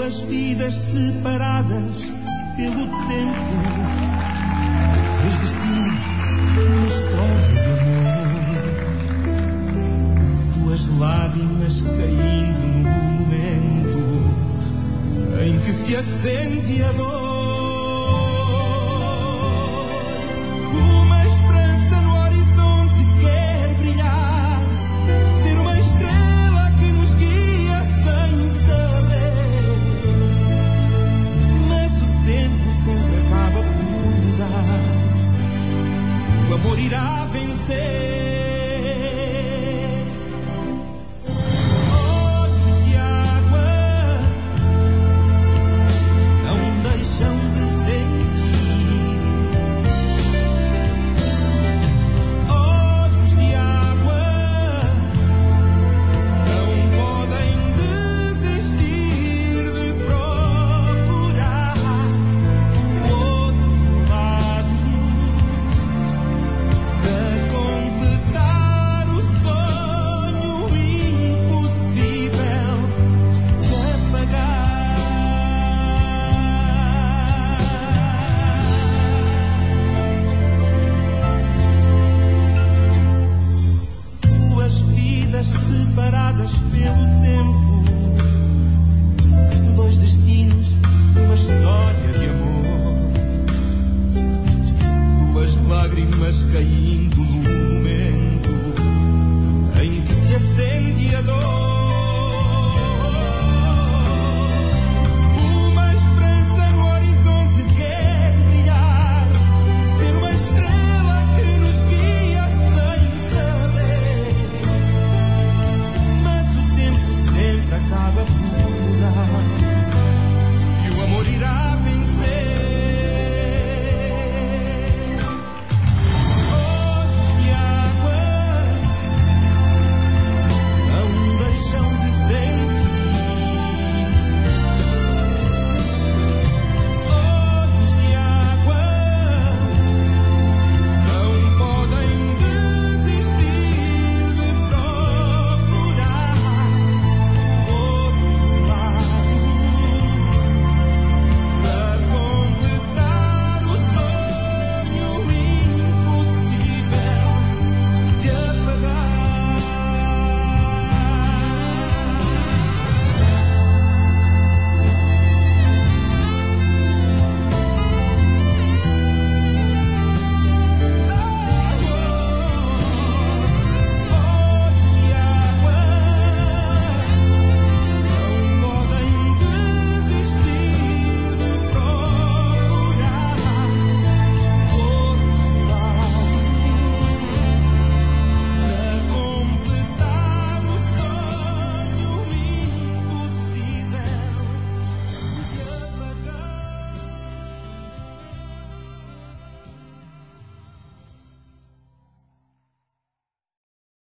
Duas vidas separadas pelo tempo, dois destinos, uma história de amor, duas lágrimas caindo no momento em que se acende a dor. Uma esperança no horizonte quer brilhar, ser uma estrela que nos guia sem saber. Mas o tempo sempre acaba por mudar, o amor irá vencer. Separadas pelo tempo, dois destinos, uma história de amor, duas lágrimas caindo no momento em que se acende a dor. Uma esperança no horizonte quer brilhar, ser uma estrela que nos guia sem saber. Sempre acaba por mudar,